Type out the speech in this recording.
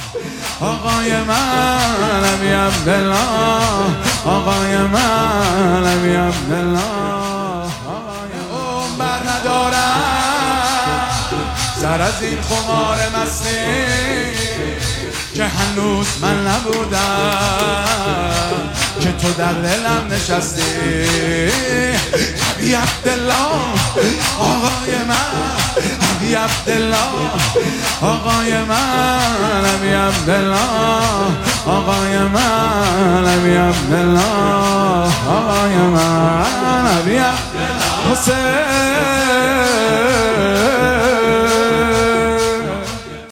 آقای من علی عبدالله، آقای من علی عبدالله. اون بر ندارم سر از این خمار مستی که هنوز من نبودم که تو در دلم نشستی. علی عبدالله آقای من، علی عبدالله آقای من، علی عبدالله آقای من، علی عبدالله آقای من، علی عبدالله حسین